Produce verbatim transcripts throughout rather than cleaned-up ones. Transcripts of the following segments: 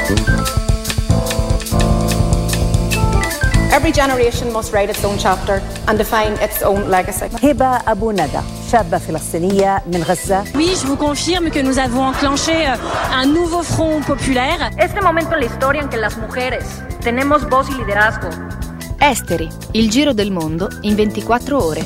Every generation must write its own chapter and define its own legacy. هبة أبو ندى شابة فلسطينية من غزة. Oui, je vous confirme que nous avons enclenché un nouveau front populaire. Este momento en la historia en que las mujeres tenemos voz y liderazgo. Esteri, il giro del mondo in ventiquattro ore.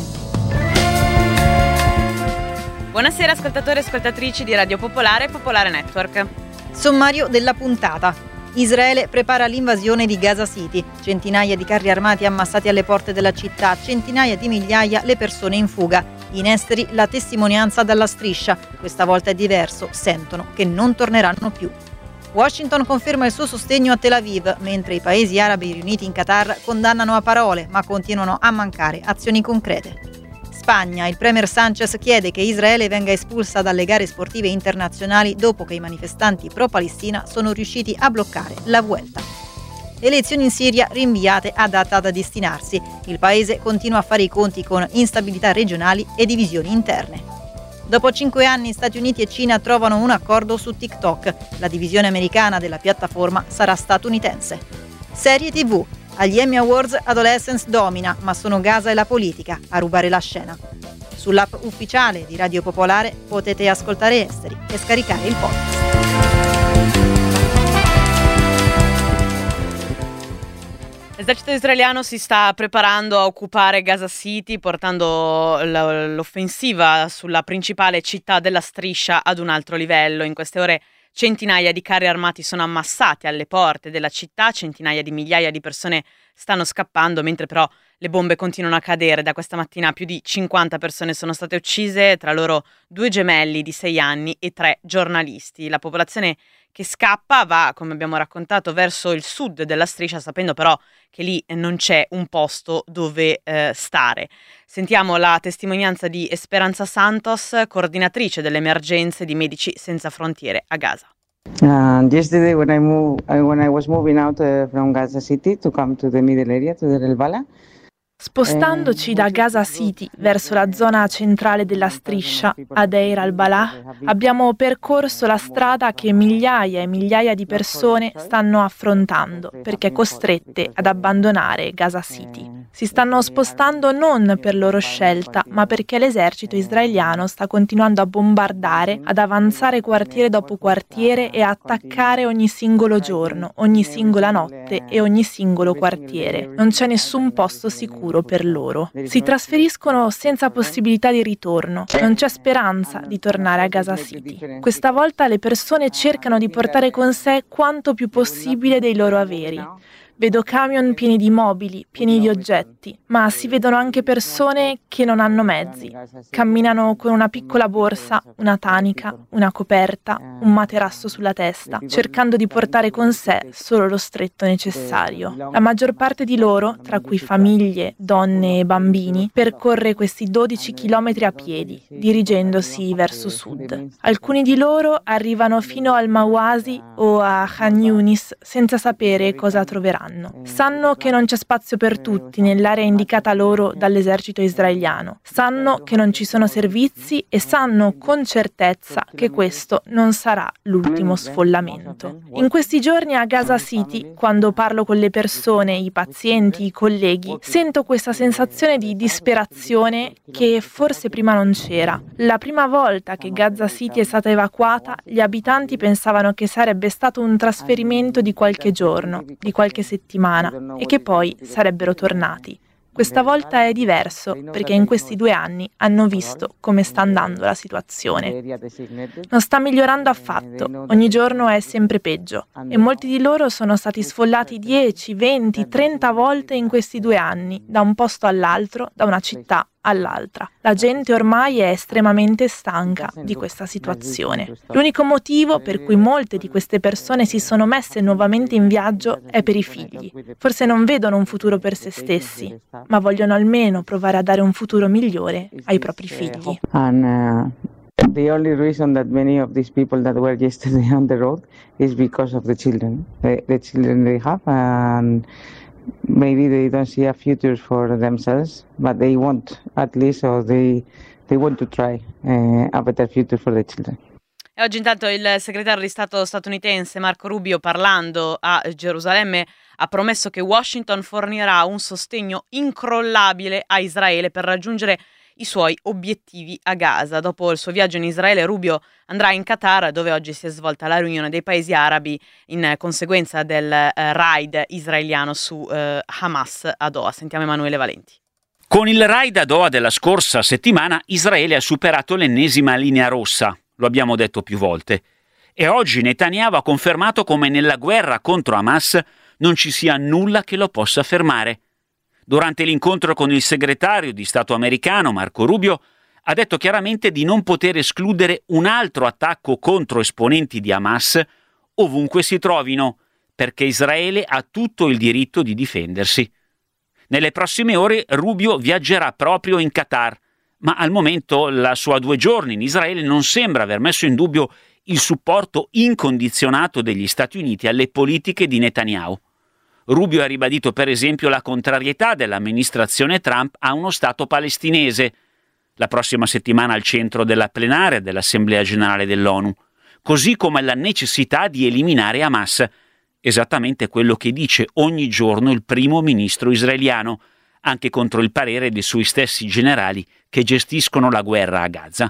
Buonasera ascoltatori e ascoltatrici di Radio Popolare e Popolare Network. Sommario della puntata. Israele prepara l'invasione di Gaza City, centinaia di carri armati ammassati alle porte della città, centinaia di migliaia le persone in fuga. In esteri la testimonianza dalla striscia, questa volta è diverso, sentono che non torneranno più. Washington conferma il suo sostegno a Tel Aviv, mentre i paesi arabi riuniti in Qatar condannano a parole, ma continuano a mancare azioni concrete. Spagna, il premier Sánchez chiede che Israele venga espulsa dalle gare sportive internazionali dopo che i manifestanti pro-Palestina sono riusciti a bloccare la Vuelta. Elezioni in Siria rinviate a data da destinarsi. Il paese continua a fare i conti con instabilità regionali e divisioni interne. Dopo cinque anni Stati Uniti e Cina trovano un accordo su TikTok. La divisione americana della piattaforma sarà statunitense. Serie tivù. Agli Emmy Awards Adolescence domina, ma sono Gaza e la politica a rubare la scena. Sull'app ufficiale di Radio Popolare potete ascoltare Esteri e scaricare il podcast. L'esercito israeliano si sta preparando a occupare Gaza City, portando l'offensiva sulla principale città della striscia ad un altro livello. In queste ore centinaia di carri armati sono ammassati alle porte della città, centinaia di migliaia di persone stanno scappando, mentre però le bombe continuano a cadere. Da questa mattina più di cinquanta persone sono state uccise, tra loro due gemelli di sei anni e tre giornalisti. La popolazione che scappa va, come abbiamo raccontato, verso il sud della striscia, sapendo però che lì non c'è un posto dove eh, stare. Sentiamo la testimonianza di Esperanza Santos, coordinatrice delle emergenze di Medici Senza Frontiere a Gaza. Uh, yesterday when I moved, uh, when I was moving out uh, from Gaza City to come to the middle area, to the Deir el-Balah. Spostandoci da Gaza City verso la zona centrale della striscia, a Deir al-Balah, abbiamo percorso la strada che migliaia e migliaia di persone stanno affrontando perché costrette ad abbandonare Gaza City. Si stanno spostando non per loro scelta, ma perché l'esercito israeliano sta continuando a bombardare, ad avanzare quartiere dopo quartiere e a attaccare ogni singolo giorno, ogni singola notte e ogni singolo quartiere. Non c'è nessun posto sicuro per loro. Si trasferiscono senza possibilità di ritorno. Non c'è speranza di tornare a Gaza City. Questa volta le persone cercano di portare con sé quanto più possibile dei loro averi. Vedo camion pieni di mobili, pieni di oggetti, ma si vedono anche persone che non hanno mezzi. Camminano con una piccola borsa, una tanica, una coperta, un materasso sulla testa, cercando di portare con sé solo lo stretto necessario. La maggior parte di loro, tra cui famiglie, donne e bambini, percorre questi dodici chilometri a piedi, dirigendosi verso sud. Alcuni di loro arrivano fino al Mawasi o a Khan Yunis senza sapere cosa troveranno. Sanno che non c'è spazio per tutti nell'area indicata loro dall'esercito israeliano. Sanno che non ci sono servizi e sanno con certezza che questo non sarà l'ultimo sfollamento. In questi giorni a Gaza City, quando parlo con le persone, i pazienti, i colleghi, sento questa sensazione di disperazione che forse prima non c'era. La prima volta che Gaza City è stata evacuata, gli abitanti pensavano che sarebbe stato un trasferimento di qualche giorno, di qualche settimana, e che poi sarebbero tornati. Questa volta è diverso, perché in questi due anni hanno visto come sta andando la situazione. Non sta migliorando affatto, ogni giorno è sempre peggio, e molti di loro sono stati sfollati dieci, venti, trenta volte in questi due anni, da un posto all'altro, da una città all'altra. La gente ormai è estremamente stanca di questa situazione. L'unico motivo per cui molte di queste persone si sono messe nuovamente in viaggio è per i figli. Forse non vedono un futuro per se stessi, ma vogliono almeno provare a dare un futuro migliore ai propri figli. The only reason that many of these people that were yesterday on the road is because of the children, the, the children they have, and maybe they don't see a future for themselves, but they want at least, or they they want to try uh, a better future for the children. E oggi intanto il segretario di Stato statunitense Marco Rubio, parlando a Gerusalemme, ha promesso che Washington fornirà un sostegno incrollabile a Israele per raggiungere i suoi obiettivi a Gaza. Dopo il suo viaggio in Israele, Rubio andrà in Qatar, dove oggi si è svolta la riunione dei paesi arabi in conseguenza del eh, raid israeliano su eh, Hamas a Doha. Sentiamo Emanuele Valenti. Con il raid a Doha della scorsa settimana, Israele ha superato l'ennesima linea rossa, lo abbiamo detto più volte, e oggi Netanyahu ha confermato come nella guerra contro Hamas non ci sia nulla che lo possa fermare. Durante l'incontro con il segretario di Stato americano Marco Rubio ha detto chiaramente di non poter escludere un altro attacco contro esponenti di Hamas ovunque si trovino, perché Israele ha tutto il diritto di difendersi. Nelle prossime ore Rubio viaggerà proprio in Qatar, ma al momento la sua due giorni in Israele non sembra aver messo in dubbio il supporto incondizionato degli Stati Uniti alle politiche di Netanyahu. Rubio ha ribadito per esempio la contrarietà dell'amministrazione Trump a uno Stato palestinese, la prossima settimana al centro della plenaria dell'Assemblea Generale dell'ONU, così come la necessità di eliminare Hamas, esattamente quello che dice ogni giorno il primo ministro israeliano, anche contro il parere dei suoi stessi generali che gestiscono la guerra a Gaza.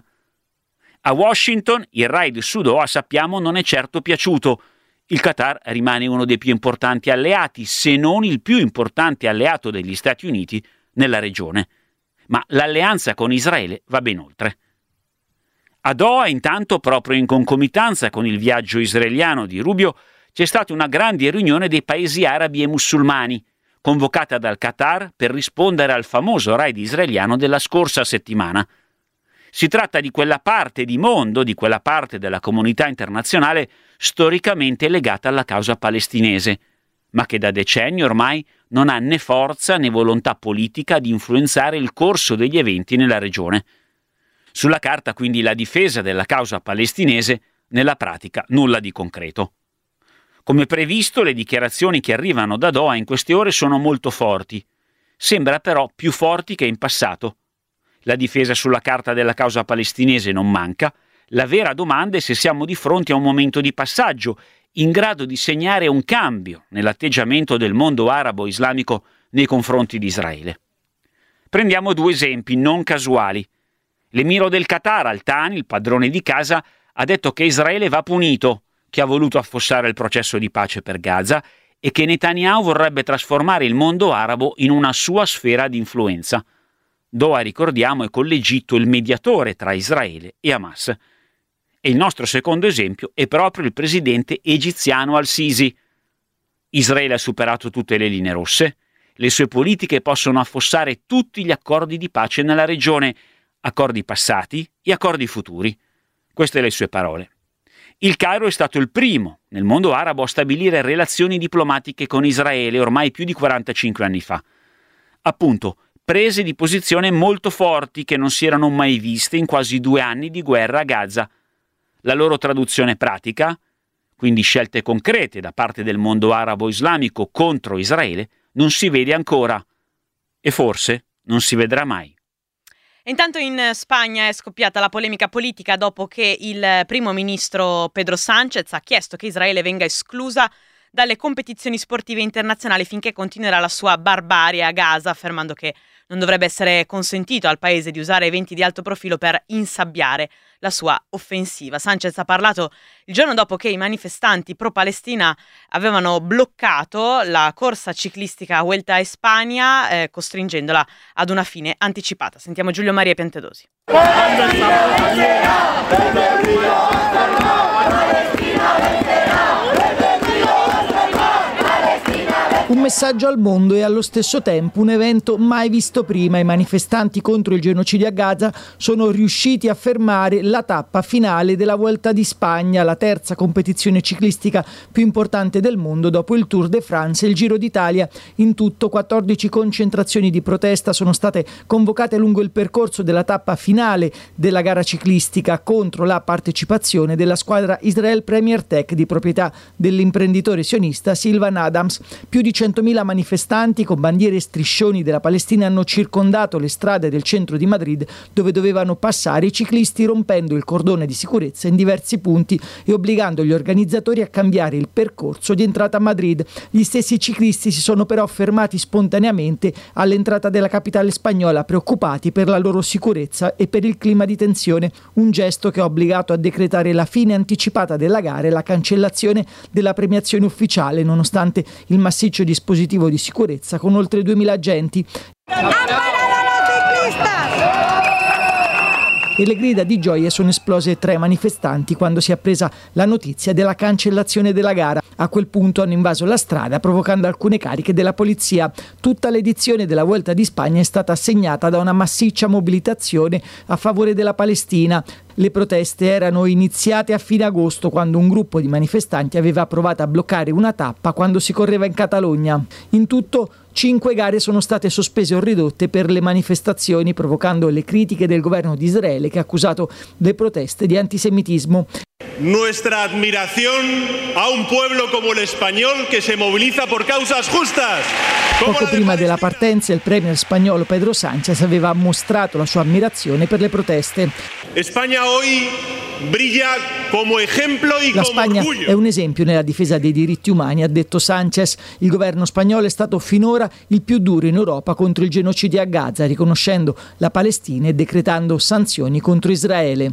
A Washington il raid su Doha, sappiamo, non è certo piaciuto. Il Qatar rimane uno dei più importanti alleati, se non il più importante alleato degli Stati Uniti nella regione. Ma l'alleanza con Israele va ben oltre. A Doha, intanto, proprio in concomitanza con il viaggio israeliano di Rubio, c'è stata una grande riunione dei paesi arabi e musulmani, convocata dal Qatar per rispondere al famoso raid israeliano della scorsa settimana. Si tratta di quella parte di mondo, di quella parte della comunità internazionale storicamente legata alla causa palestinese, ma che da decenni ormai non ha né forza né volontà politica di influenzare il corso degli eventi nella regione. Sulla carta quindi la difesa della causa palestinese, nella pratica nulla di concreto. Come previsto, le dichiarazioni che arrivano da Doha in queste ore sono molto forti, sembra però più forti che in passato. La difesa sulla carta della causa palestinese non manca, la vera domanda è se siamo di fronte a un momento di passaggio in grado di segnare un cambio nell'atteggiamento del mondo arabo-islamico nei confronti di Israele. Prendiamo due esempi non casuali. L'emiro del Qatar, Al Thani, il padrone di casa, ha detto che Israele va punito, che ha voluto affossare il processo di pace per Gaza e che Netanyahu vorrebbe trasformare il mondo arabo in una sua sfera di influenza. Doha, ricordiamo, è con l'Egitto il mediatore tra Israele e Hamas. E il nostro secondo esempio è proprio il presidente egiziano Al-Sisi. Israele ha superato tutte le linee rosse, le sue politiche possono affossare tutti gli accordi di pace nella regione, accordi passati e accordi futuri. Queste le sue parole. Il Cairo è stato il primo nel mondo arabo a stabilire relazioni diplomatiche con Israele ormai più di quarantacinque anni fa. Appunto, prese di posizione molto forti che non si erano mai viste in quasi due anni di guerra a Gaza. La loro traduzione pratica, quindi scelte concrete da parte del mondo arabo-islamico contro Israele, non si vede ancora e forse non si vedrà mai. Intanto in Spagna è scoppiata la polemica politica dopo che il primo ministro Pedro Sánchez ha chiesto che Israele venga esclusa dalle competizioni sportive internazionali finché continuerà la sua barbarie a Gaza, affermando che non dovrebbe essere consentito al paese di usare eventi di alto profilo per insabbiare la sua offensiva. Sánchez ha parlato il giorno dopo che i manifestanti pro-Palestina avevano bloccato la corsa ciclistica Vuelta a España, eh, costringendola ad una fine anticipata. Sentiamo Giulio Maria Piantedosi. Un messaggio al mondo e allo stesso tempo un evento mai visto prima. I manifestanti contro il genocidio a Gaza sono riusciti a fermare la tappa finale della Vuelta di Spagna, la terza competizione ciclistica più importante del mondo dopo il Tour de France e il Giro d'Italia. In tutto quattordici concentrazioni di protesta sono state convocate lungo il percorso della tappa finale della gara ciclistica contro la partecipazione della squadra Israel Premier Tech di proprietà dell'imprenditore sionista Silvan Adams. Più di duecentomila manifestanti con bandiere e striscioni della Palestina hanno circondato le strade del centro di Madrid, dove dovevano passare i ciclisti, rompendo il cordone di sicurezza in diversi punti e obbligando gli organizzatori a cambiare il percorso di entrata a Madrid. Gli stessi ciclisti si sono però fermati spontaneamente all'entrata della capitale spagnola, preoccupati per la loro sicurezza e per il clima di tensione, un gesto che ha obbligato a decretare la fine anticipata della gara e la cancellazione della premiazione ufficiale, nonostante il massiccio dispositivo di sicurezza con oltre duemila agenti. E le grida di gioia sono esplose tra i manifestanti quando si è appresa la notizia della cancellazione della gara. A quel punto hanno invaso la strada, provocando alcune cariche della polizia. Tutta l'edizione della Vuelta di Spagna è stata segnata da una massiccia mobilitazione a favore della Palestina. Le proteste erano iniziate a fine agosto, quando un gruppo di manifestanti aveva provato a bloccare una tappa quando si correva in Catalogna. In tutto, cinque gare sono state sospese o ridotte per le manifestazioni, provocando le critiche del governo di Israele, che ha accusato le proteste di antisemitismo. Nuestra admiración a un pueblo como el español que se moviliza por causas justas. Poco prima della partenza, il premier spagnolo Pedro Sánchez aveva mostrato la sua ammirazione per le proteste. España hoy brilla como ejemplo y La como Spagna orgullo. è un esempio nella difesa dei diritti umani, ha detto Sánchez. Il governo spagnolo è stato finora il più duro in Europa contro il genocidio a Gaza, riconoscendo la Palestina e decretando sanzioni contro Israele.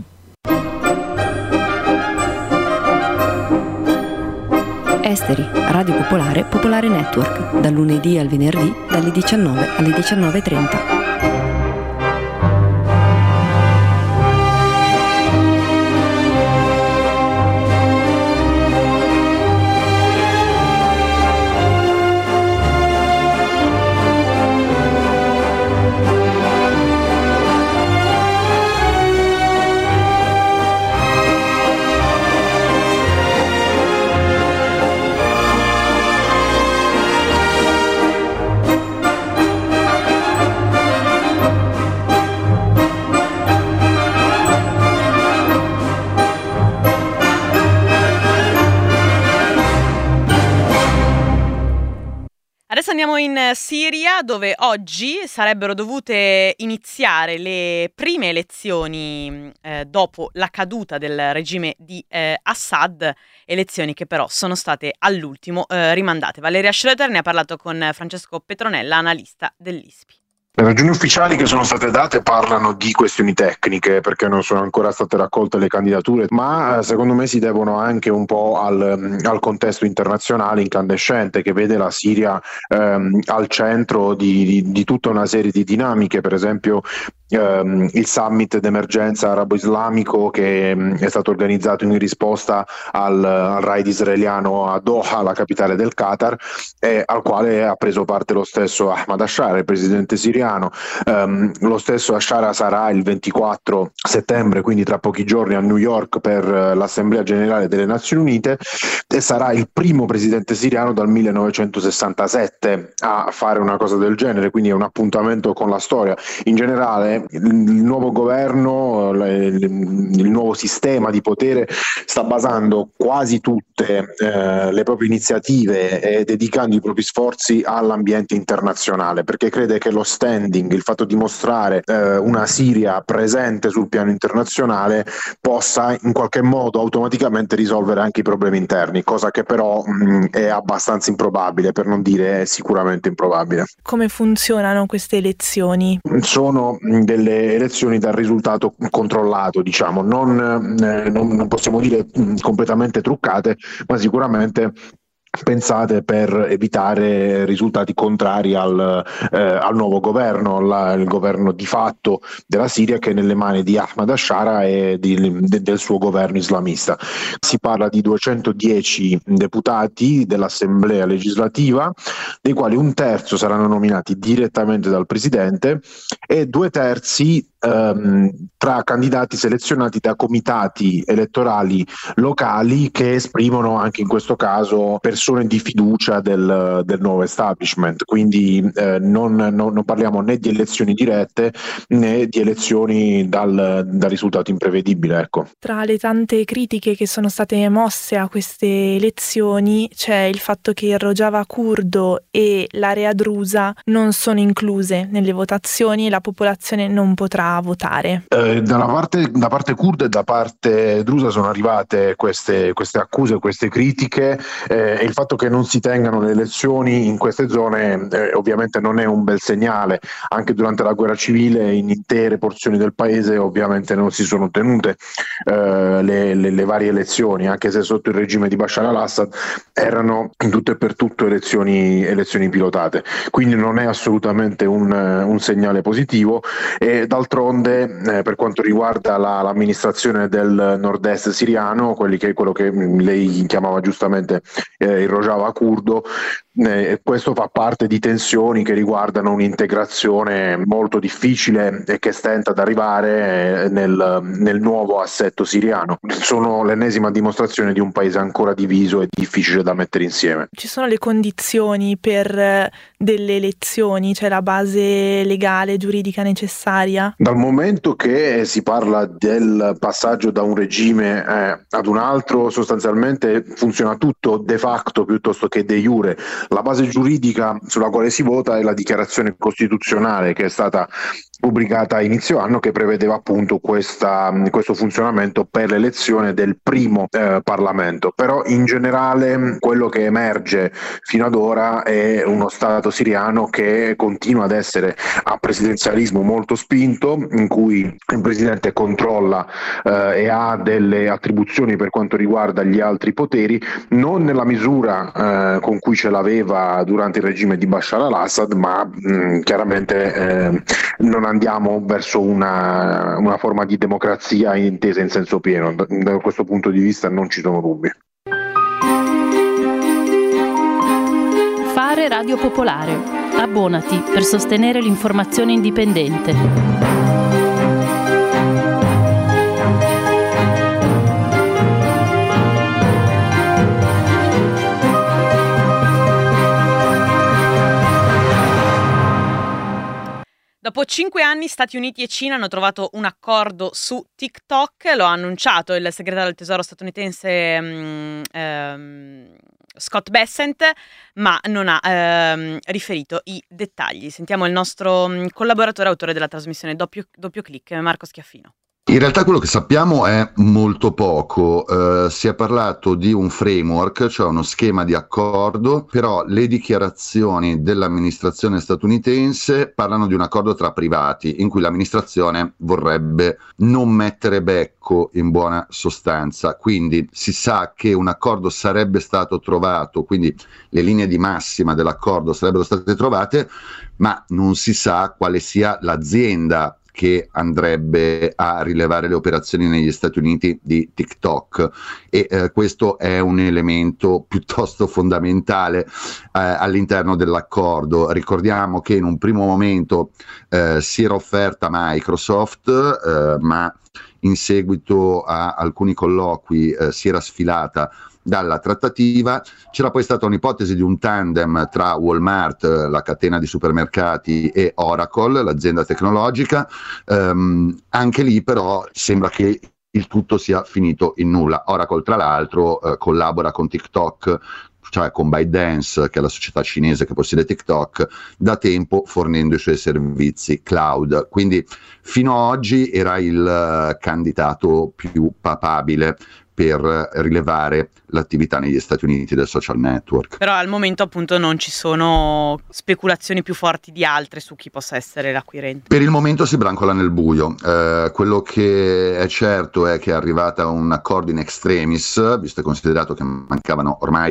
Esteri, Radio Popolare, Popolare Network, dal lunedì al venerdì, dalle diciannove alle diciannove e trenta. Adesso andiamo in Siria, dove oggi sarebbero dovute iniziare le prime elezioni eh, dopo la caduta del regime di eh, Assad, elezioni che però sono state all'ultimo eh, rimandate. Valeria Schroeder ne ha parlato con Francesco Petronella, analista dell'I S P I. Le ragioni ufficiali che sono state date parlano di questioni tecniche, perché non sono ancora state raccolte le candidature, ma secondo me si devono anche un po' al, al contesto internazionale incandescente, che vede la Siria ehm, al centro di, di, di tutta una serie di dinamiche. Per esempio ehm, il summit d'emergenza arabo-islamico che ehm, è stato organizzato in risposta al, al raid israeliano a Doha, la capitale del Qatar, e al quale ha preso parte lo stesso Ahmad Ashara, il presidente siriano. Um, lo stesso Ashara sarà il ventiquattro settembre, quindi tra pochi giorni, a New York per uh, l'Assemblea Generale delle Nazioni Unite, e sarà il primo presidente siriano dal millenovecentosessantasette a fare una cosa del genere, quindi è un appuntamento con la storia. In generale il, il nuovo governo, il, il nuovo sistema di potere sta basando quasi tutte eh, le proprie iniziative e dedicando i propri sforzi all'ambiente internazionale, perché crede che lo standing, il fatto di mostrare eh, una Siria presente sul piano internazionale, possa in qualche modo automaticamente risolvere anche i problemi interni, cosa che però mh, è abbastanza improbabile, per non dire sicuramente improbabile. Come funzionano queste elezioni? Sono delle elezioni dal risultato controllato, diciamo, non, eh, non, non possiamo dire mh, completamente truccate, ma sicuramente pensate per evitare risultati contrari al, eh, al nuovo governo, la, il governo di fatto della Siria, che è nelle mani di Ahmad Ashara e di, de, del suo governo islamista. Si parla di duecentodieci deputati dell'Assemblea legislativa, dei quali un terzo saranno nominati direttamente dal presidente e due terzi ehm, tra candidati selezionati da comitati elettorali locali che esprimono anche in questo caso persone di fiducia del, del nuovo establishment, quindi eh, non, non, non parliamo né di elezioni dirette né di elezioni dal, dal risultato imprevedibile. Ecco. Tra le tante critiche che sono state mosse a queste elezioni c'è il fatto che il Rojava curdo e l'area drusa non sono incluse nelle votazioni e la popolazione non potrà votare. Eh, dalla parte, da parte curda e da parte drusa sono arrivate queste, queste accuse, queste critiche eh, e il fatto che non si tengano le elezioni in queste zone eh, ovviamente non è un bel segnale. Anche durante la guerra civile in intere porzioni del paese ovviamente non si sono tenute eh, le, le, le varie elezioni, anche se sotto il regime di Bashar al-Assad erano in tutto e per tutto elezioni, elezioni pilotate, quindi non è assolutamente un, un segnale positivo. E d'altronde eh, per quanto riguarda la, l'amministrazione del nord-est siriano, quelli che, quello che lei chiamava giustamente eh, il Rojava curdo, eh, questo fa parte di tensioni che riguardano un'integrazione molto difficile e che stenta ad arrivare nel, nel nuovo assetto siriano. Sono l'ennesima dimostrazione di un paese ancora diviso e difficile da mettere insieme. Ci sono le condizioni per delle elezioni, cioè la base legale, giuridica necessaria? Dal momento che si parla del passaggio da un regime eh, ad un altro, sostanzialmente funziona tutto de facto piuttosto che de jure. La base giuridica sulla quale si vota è la dichiarazione costituzionale che è stata pubblicata a inizio anno, che prevedeva appunto questa, questo funzionamento per l'elezione del primo eh, Parlamento. Però in generale quello che emerge fino ad ora è uno Stato siriano che continua ad essere a presidenzialismo molto spinto, in cui il presidente controlla eh, e ha delle attribuzioni per quanto riguarda gli altri poteri, non nella misura eh, con cui ce l'aveva durante il regime di Bashar al-Assad, ma mh, chiaramente eh, non andiamo verso una, una forma di democrazia intesa in senso pieno. Da, da questo punto di vista non ci sono dubbi. Fare Radio Popolare. Abbonati per sostenere l'informazione indipendente. Dopo cinque anni Stati Uniti e Cina hanno trovato un accordo su TikTok, lo ha annunciato il segretario del tesoro statunitense um, um, Scott Bessent, ma non ha um, riferito i dettagli. Sentiamo il nostro um, collaboratore, autore della trasmissione Doppio, Doppio Clic, Marco Schiaffino. In realtà quello che sappiamo è molto poco, uh, si è parlato di un framework, cioè uno schema di accordo, però le dichiarazioni dell'amministrazione statunitense parlano di un accordo tra privati in cui l'amministrazione vorrebbe non mettere becco in buona sostanza, quindi si sa che un accordo sarebbe stato trovato, quindi le linee di massima dell'accordo sarebbero state trovate, ma non si sa quale sia l'azienda che andrebbe a rilevare le operazioni negli Stati Uniti di TikTok e eh, questo è un elemento piuttosto fondamentale eh, all'interno dell'accordo. Ricordiamo che in un primo momento eh, si era offerta Microsoft, eh, ma in seguito a alcuni colloqui eh, si era sfilata dalla trattativa. C'era poi stata un'ipotesi di un tandem tra Walmart, la catena di supermercati, e Oracle, l'azienda tecnologica. Um, anche lì però sembra che il tutto sia finito in nulla. Oracle tra l'altro eh, collabora con TikTok, cioè con ByteDance, che è la società cinese che possiede TikTok, da tempo fornendo i suoi servizi cloud. Quindi fino ad oggi era il uh, candidato più papabile per rilevare l'attività negli Stati Uniti del social network. Però al momento appunto non ci sono speculazioni più forti di altre su chi possa essere l'acquirente. Per il momento si brancola nel buio. Eh, quello che è certo è che è arrivata un accordo in extremis, visto e considerato che mancavano ormai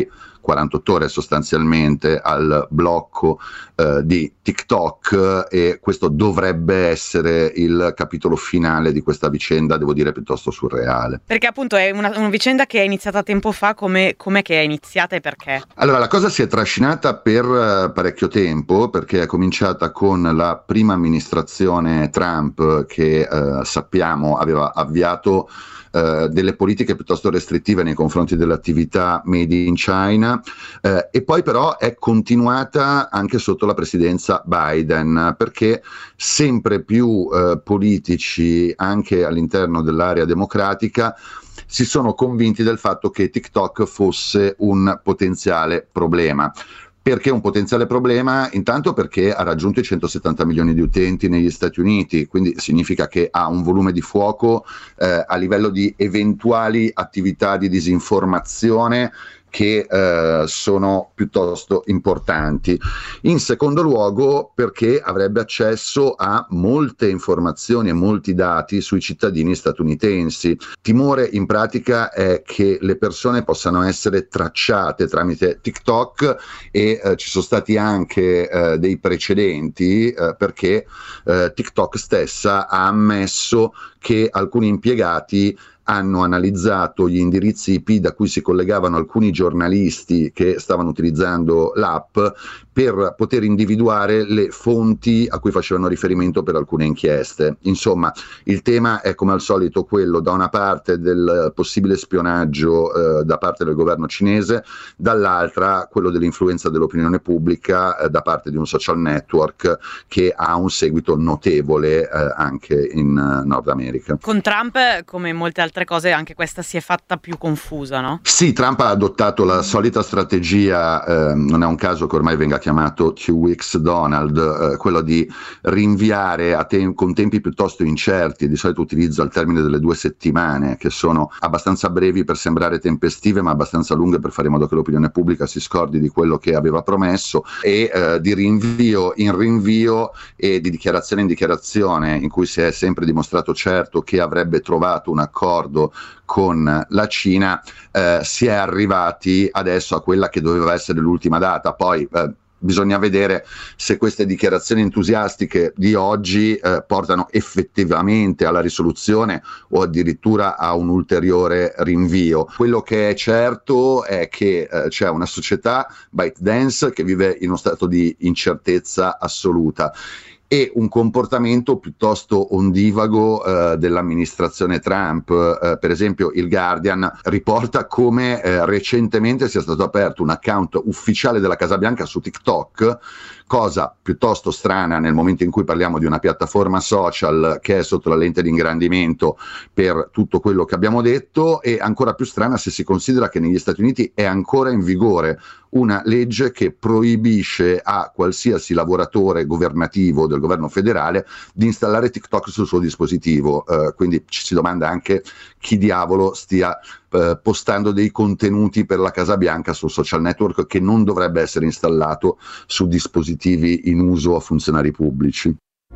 quarantotto ore sostanzialmente al blocco eh, di TikTok, e questo dovrebbe essere il capitolo finale di questa vicenda, devo dire piuttosto surreale. Perché appunto è una, una vicenda che è iniziata tempo fa, come com'è che è iniziata e perché? Allora, la cosa si è trascinata per uh, parecchio tempo, perché è cominciata con la prima amministrazione Trump che uh, sappiamo aveva avviato Uh, delle politiche piuttosto restrittive nei confronti dell'attività made in China, uh, e poi però è continuata anche sotto la presidenza Biden, perché sempre più uh, politici anche all'interno dell'area democratica si sono convinti del fatto che TikTok fosse un potenziale problema. Perché un potenziale problema? Intanto perché ha raggiunto i centosettanta milioni di utenti negli Stati Uniti, quindi significa che ha un volume di fuoco eh, a livello di eventuali attività di disinformazione che eh, sono piuttosto importanti. In secondo luogo perché avrebbe accesso a molte informazioni e molti dati sui cittadini statunitensi. Timore in pratica è che le persone possano essere tracciate tramite TikTok, e eh, ci sono stati anche eh, dei precedenti eh, perché eh, TikTok stessa ha ammesso che alcuni impiegati hanno analizzato gli indirizzi I P da cui si collegavano alcuni giornalisti che stavano utilizzando l'app per poter individuare le fonti a cui facevano riferimento per alcune inchieste. Insomma, il tema è come al solito quello, da una parte del possibile spionaggio eh, da parte del governo cinese, dall'altra quello dell'influenza dell'opinione pubblica eh, da parte di un social network che ha un seguito notevole eh, anche in uh, Nord America. Con Trump, come molte altre cose, anche questa si è fatta più confusa, no? Sì, Trump ha adottato la solita strategia, eh, non è un caso che ormai venga chiamato Two Weeks Donald, eh, quello di rinviare a te- con tempi piuttosto incerti, di solito utilizza il termine delle due settimane, che sono abbastanza brevi per sembrare tempestive ma abbastanza lunghe per fare in modo che l'opinione pubblica si scordi di quello che aveva promesso, e eh, di rinvio in rinvio e di dichiarazione in dichiarazione, in cui si è sempre dimostrato certo che avrebbe trovato un accordo con la Cina, eh, si è arrivati adesso a quella che doveva essere l'ultima data. Poi eh, bisogna vedere se queste dichiarazioni entusiastiche di oggi eh, portano effettivamente alla risoluzione o addirittura a un ulteriore rinvio. Quello che è certo è che eh, c'è una società, ByteDance, che vive in uno stato di incertezza assoluta, e un comportamento piuttosto ondivago eh, dell'amministrazione Trump. Eh, per esempio il Guardian riporta come eh, recentemente sia stato aperto un account ufficiale della Casa Bianca su TikTok, cosa piuttosto strana nel momento in cui parliamo di una piattaforma social che è sotto la lente di ingrandimento per tutto quello che abbiamo detto, e ancora più strana se si considera che negli Stati Uniti è ancora in vigore una legge che proibisce a qualsiasi lavoratore governativo del governo federale di installare TikTok sul suo dispositivo, uh, quindi ci si domanda anche chi diavolo stia uh, postando dei contenuti per la Casa Bianca sul social network che non dovrebbe essere installato su dispositivi in uso a funzionari pubblici.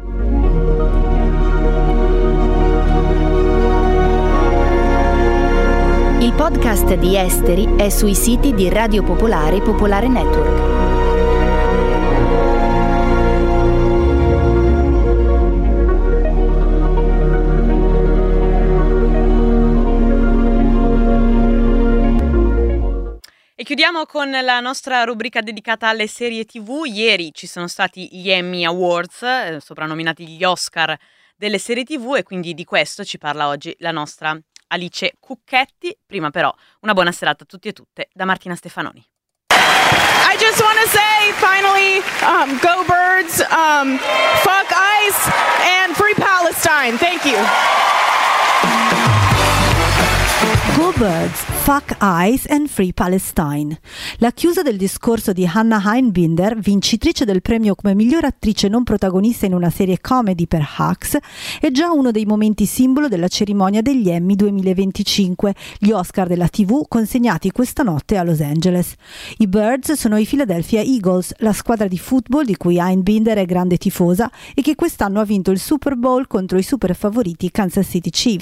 Il podcast di Esteri è sui siti di Radio Popolare e Popolare Network. E chiudiamo con la nostra rubrica dedicata alle serie tivù. Ieri ci sono stati gli Emmy Awards, eh, soprannominati gli Oscar delle serie tivù, e quindi di questo ci parla oggi la nostra Alice Cucchetti. Prima però una buona serata a tutti e tutte da Martina Stefanoni. I just want to say finally, um, go Birds, um, fuck ICE and free Palestine. Thank you. Go Birds, Fuck ICE and Free Palestine. La chiusa del discorso di Hannah Einbinder, vincitrice del premio come miglior attrice non protagonista in una serie comedy per Hacks, è già uno dei momenti simbolo della cerimonia degli Emmy duemilaventicinque, gli Oscar della tivù consegnati questa notte a Los Angeles. I Birds sono i Philadelphia Eagles, la squadra di football di cui Einbinder è grande tifosa e che quest'anno ha vinto il Super Bowl contro i super favoriti Kansas City Chiefs.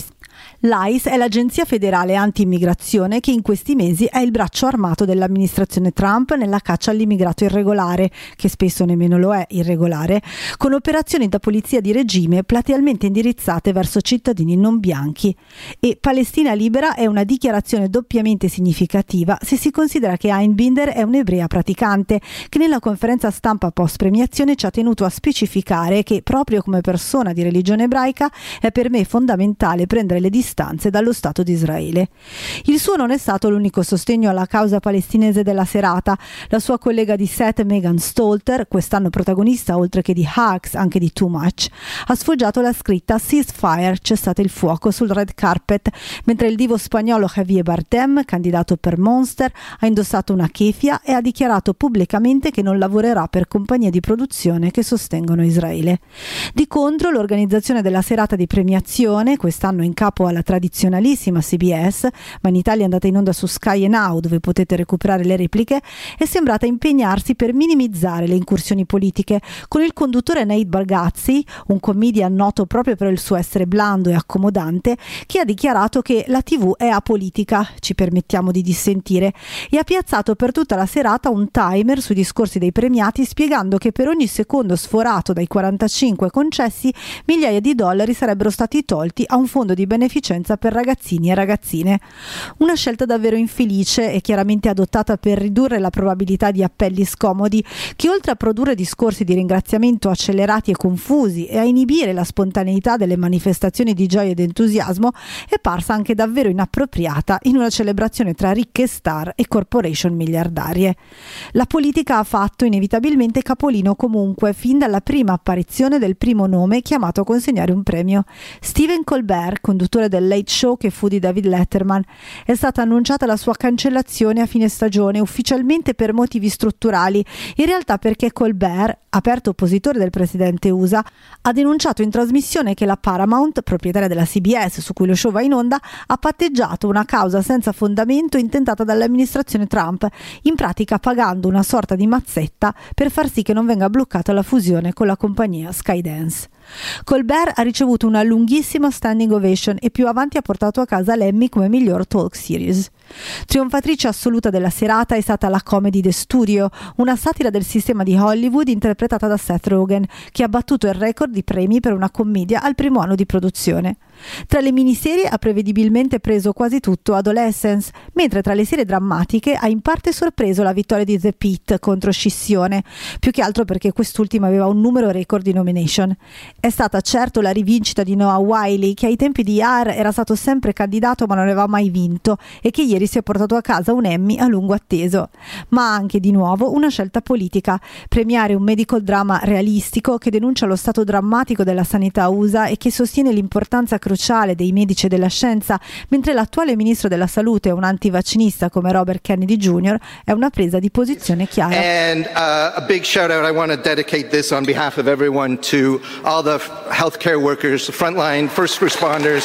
L'I C E è l'agenzia federale anti-immigrazione che in questi mesi è il braccio armato dell'amministrazione Trump nella caccia all'immigrato irregolare, che spesso nemmeno lo è irregolare, con operazioni da polizia di regime platealmente indirizzate verso cittadini non bianchi. E Palestina libera è una dichiarazione doppiamente significativa se si considera che Einbinder è un'ebrea praticante che nella conferenza stampa post premiazione ci ha tenuto a specificare che proprio come persona di religione ebraica è per me fondamentale prendere le distanze dallo Stato di Israele. Il suo non è stato l'unico sostegno alla causa palestinese della serata. La sua collega di set Megan Stalter, quest'anno protagonista oltre che di Hacks anche di Too Much, ha sfoggiato la scritta Ceasefire, cessate il fuoco, sul red carpet, mentre il divo spagnolo Javier Bardem, candidato per Monster, ha indossato una keffia e ha dichiarato pubblicamente che non lavorerà per compagnie di produzione che sostengono Israele. Di contro, l'organizzazione della serata di premiazione, quest'anno in capo alla tradizionalissima C B S, ma in Italia è andata in onda su Sky e Now, dove potete recuperare le repliche, è sembrata impegnarsi per minimizzare le incursioni politiche, con il conduttore Nate Bargatze, un comedian noto proprio per il suo essere blando e accomodante, che ha dichiarato che la tivù è apolitica, ci permettiamo di dissentire, e ha piazzato per tutta la serata un timer sui discorsi dei premiati, spiegando che per ogni secondo sforato dai quarantacinque concessi, migliaia di dollari sarebbero stati tolti a un fondo di beneficenza per ragazzini e ragazzine. Una scelta davvero infelice e chiaramente adottata per ridurre la probabilità di appelli scomodi, che oltre a produrre discorsi di ringraziamento accelerati e confusi e a inibire la spontaneità delle manifestazioni di gioia ed entusiasmo, è parsa anche davvero inappropriata in una celebrazione tra ricche star e corporation miliardarie. La politica ha fatto inevitabilmente capolino comunque fin dalla prima apparizione del primo nome chiamato a consegnare un premio. Stephen Colbert, conduttore del Late Show che fu di David Letterman. È stata annunciata la sua cancellazione a fine stagione, ufficialmente per motivi strutturali, in realtà perché Colbert, aperto oppositore del presidente U S A, ha denunciato in trasmissione che la Paramount, proprietaria della C B S su cui lo show va in onda, ha patteggiato una causa senza fondamento intentata dall'amministrazione Trump, in pratica pagando una sorta di mazzetta per far sì che non venga bloccata la fusione con la compagnia Skydance. Colbert ha ricevuto una lunghissima standing ovation e più avanti ha portato a casa l'Emmy come miglior talk series. Trionfatrice assoluta della serata è stata la comedy The Studio, una satira del sistema di Hollywood interpretata da Seth Rogen, che ha battuto il record di premi per una commedia al primo anno di produzione. Tra le miniserie ha prevedibilmente preso quasi tutto Adolescence, mentre tra le serie drammatiche ha in parte sorpreso la vittoria di The Pitt contro Scissione, più che altro perché quest'ultima aveva un numero record di nomination. È stata certo la rivincita di Noah Wyle, che ai tempi di R era stato sempre candidato ma non aveva mai vinto e che ieri si è portato a casa un Emmy a lungo atteso. Ma anche di nuovo una scelta politica: premiare un medical drama realistico che denuncia lo stato drammatico della sanità U S A e che sostiene l'importanza cruciale dei medici e della scienza, mentre l'attuale ministro della salute è un antivaccinista come Robert Kennedy Junior, è una presa di posizione chiara. And uh, a big shout out, I want to dedicate this on behalf of everyone to all the healthcare workers, frontline first responders.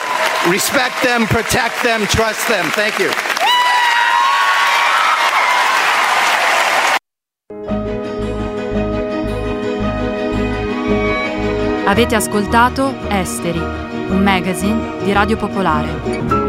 Respect them, protect them, trust them. Thank you. Avete ascoltato Esteri, un magazine di Radio Popolare.